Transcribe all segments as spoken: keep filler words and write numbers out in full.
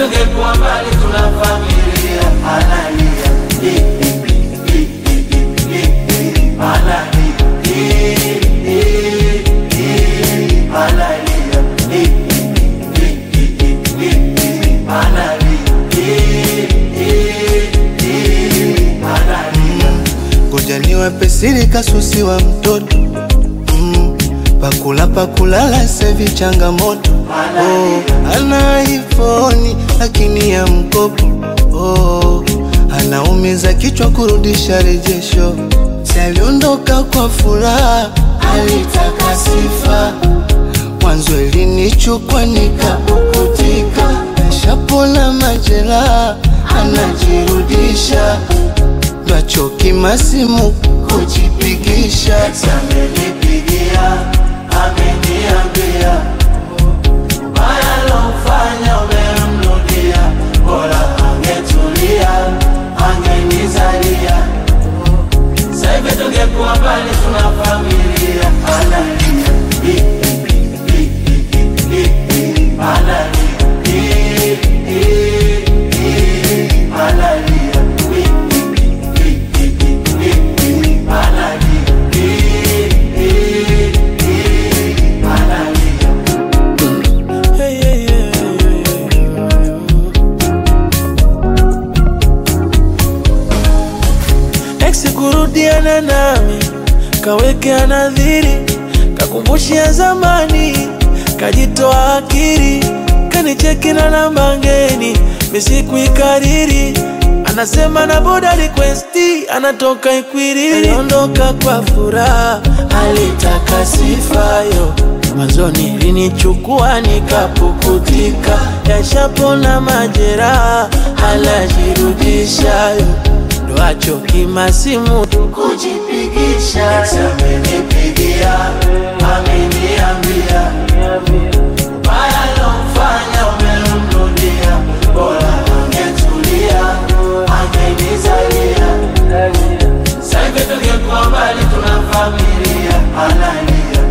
tungekuwa mbali tuna familia. Analia ngoja niwape siri kasusi wa mtoto. mm. Pakula pakulala sevi changamoto. oh. Ana iPhone lakini ya mkopo. oh. Anaumiza kichwa kurudisha rejesho. Si aliondoka kwa furaha, alitaka sifa. Mwanzo ilinichukua nikapukutika. Nishapona majeraha, anajirudisha. Bachoki masimu kujipigisha. Amenipigia, ameniambia ubaya lofanya umemrudia. Bora angetulia, angenizalia. Sasa hivi tungekuwa mbali tuna familia. Analia kurudiana nami, kawekea nadhiri, kakumbushia zamani, kajitoa akili, kanicheki na namba ngeni, misikuikariri. Anasema na boda requesti, anatoka Ikwiriri. Aliondoka kwa furaha, alitaka sifayo. Mwanzoni linichukua nikapukutika. Yashapona majeraha, alajirudishayo. Doacho kimasimu kujipigisha. Amenipigia, ameniambia ubaya lofanya umemrudia. Bora angetulia, angenizalia. Sasa hivi tungekuwa mbali tuna familia. Analia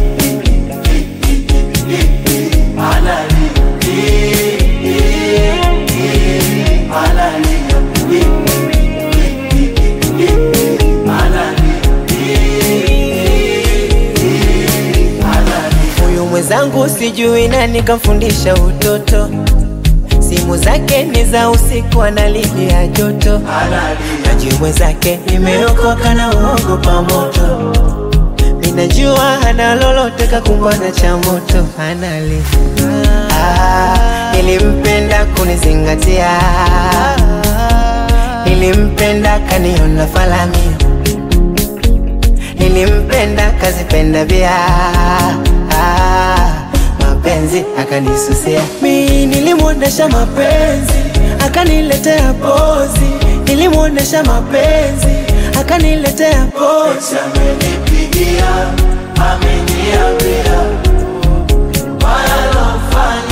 zangu sijui nani kamfundisha utoto. Simu zake ni za usiku analia joto. Najua zake nimeokoka na uongo pa moto. Minajua hana lolote kakumbana cha moto. Analia ah, nilimpenda kunizingatia. Nilimpenda kaniona falamia. Nilimpenda kazipenda vya ah, mapenzi akanisusia. Mi nilimuonesha mapenzi akaniletea pozi. Nilimuonesha mapenzi akaniletea pozi. Amenipigia, ameniambia ubaya lofanya